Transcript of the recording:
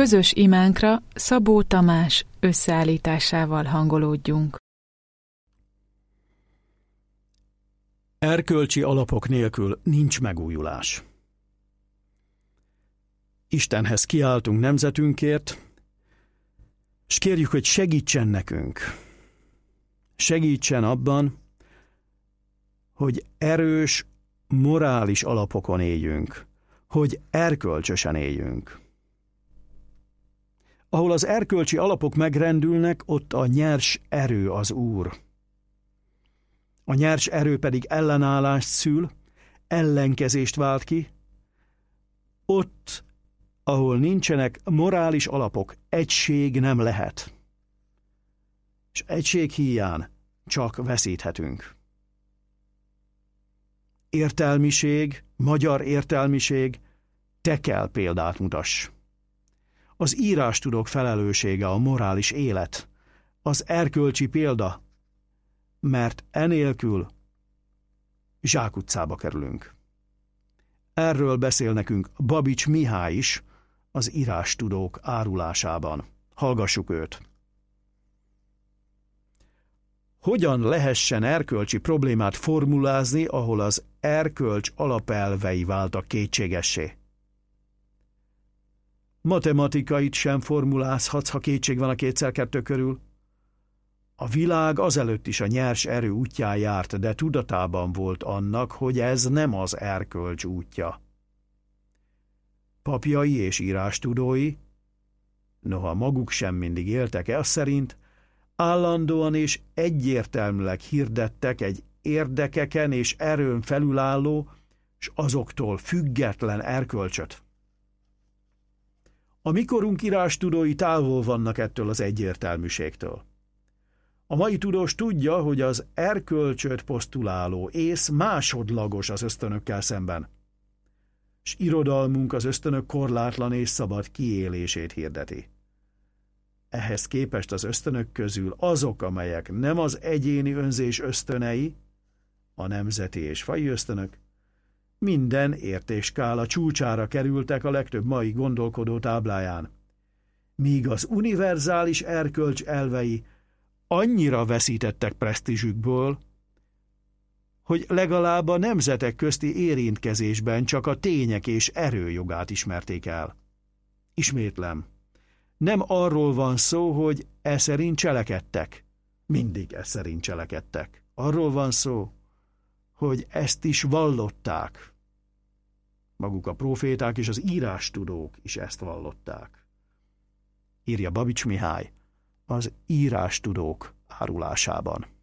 Közös imánkra Szabó Tamás összeállításával hangolódjunk. Erkölcsi alapok nélkül nincs megújulás. Istenhez kiáltunk nemzetünkért, és kérjük, hogy segítsen nekünk. Segítsen abban, hogy erős, morális alapokon éljünk, hogy erkölcsösen éljünk. Ahol az erkölcsi alapok megrendülnek, ott a nyers erő az Úr. A nyers erő pedig ellenállást szül, ellenkezést vált ki. Ott, ahol nincsenek morális alapok, egység nem lehet. És egység híján csak veszíthetünk. Értelmiség, magyar értelmiség, te kell példát mutass. Az írástudók felelőssége a morális élet, az erkölcsi példa, mert enélkül zsákutcába kerülünk. Erről beszél nekünk Babics Mihály is az írástudók árulásában. Hallgassuk őt. Hogyan lehessen erkölcsi problémát formulázni, ahol az erkölcs alapelvei váltak kétségessé? Matematikait sem formulázhatsz, ha kétség van a 2x2 körül. A világ azelőtt is a nyers erő útján járt, de tudatában volt annak, hogy ez nem az erkölcs útja. Papjai és írástudói, noha maguk sem mindig éltek el szerint, állandóan és egyértelműleg hirdettek egy érdekeken és erőn felülálló, és azoktól független erkölcsöt. A mikorunk írástudói távol vannak ettől az egyértelműségtől. A mai tudós tudja, hogy az erkölcsöt posztuláló ész másodlagos az ösztönökkel szemben, és irodalmunk az ösztönök korlátlan és szabad kiélését hirdeti. Ehhez képest az ösztönök közül azok, amelyek nem az egyéni önzés ösztönei, a nemzeti és faji ösztönök, minden értékskála csúcsára kerültek a legtöbb mai gondolkodó tábláján, míg az univerzális erkölcs elvei annyira veszítettek presztízsükből, hogy legalább a nemzetek közti érintkezésben csak a tények és erőjogát ismerték el. Ismétlem, nem arról van szó, hogy e szerint cselekedtek. Mindig e szerint cselekedtek. Arról van szó, hogy ezt is vallották. Maguk a próféták és az írástudók is ezt vallották. Írja Babics Mihály az írástudók árulásában.